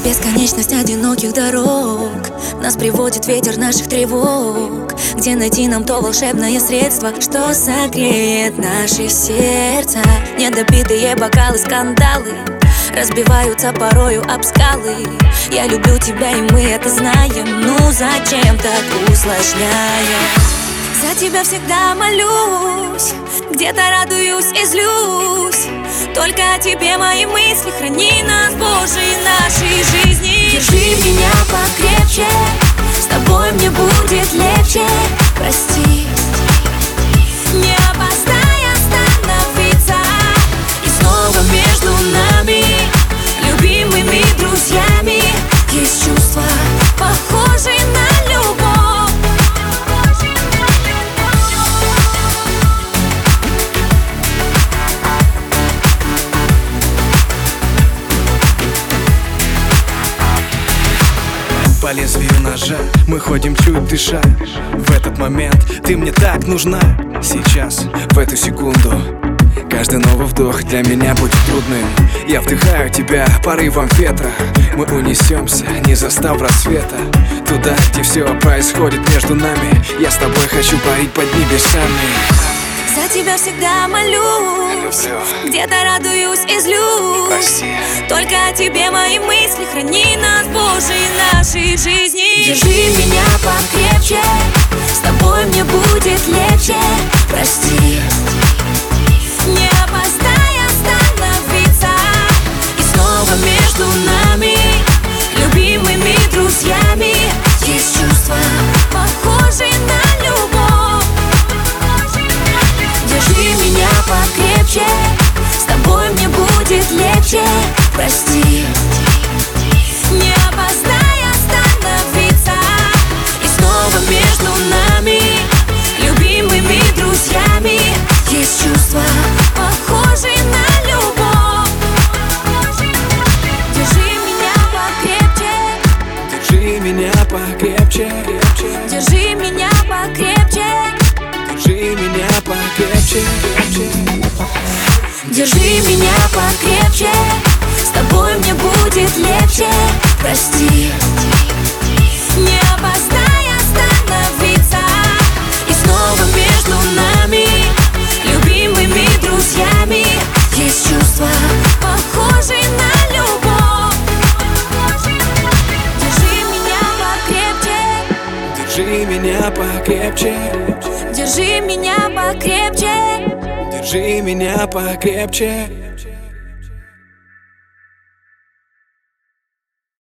Бесконечность одиноких дорог нас приводит ветер наших тревог. Где найти нам то волшебное средство, что согреет наши сердца? Недопитые бокалы, скандалы разбиваются порою об скалы. Я люблю тебя, и мы это знаем. Ну зачем так усложняем? За тебя всегда молюсь, где-то радуюсь и злюсь. Только о тебе мои мысли, храни нас, Боже, и нашей жизни. Держи меня покрепче, с тобой мне будет легче. Прости, не опоздай остановиться. И снова между нами, любимыми друзьями, есть чувства, похожие на любовь. По лезвию ножа мы ходим чуть дыша. В этот момент ты мне так нужна. Сейчас, в эту секунду, каждый новый вдох для меня будет трудным. Я вдыхаю тебя порывом ветра. Мы унесемся, не застав рассвета, туда, где все происходит между нами. Я с тобой хочу парить под небесами. За тебя всегда молюсь, где-то радуюсь и злюсь. Прости. Только о тебе мои мысли, храни нас, Боже, и нашей жизни. Держи меня покрепче, с тобой мне будет легче. Прости, не опоздай остановиться. и снова между нами, любимыми друзьями, есть чувства, Похожие на любовь. держи меня покрепче, с тобой мне будет легче. Прости, Не опоздай остановиться. и снова между нами, любимыми друзьями, есть чувства, Похожие на любовь. Держи меня покрепче, Держи меня покрепче, держи меня покрепче. держи меня покрепче. держи меня покрепче, с тобой мне будет легче. Прости, Не опоздай остановиться. и снова между нами, любимыми друзьями, есть чувства, Похожие на любовь. Держи меня покрепче, Держи меня покрепче, держи меня покрепче. держи меня покрепче.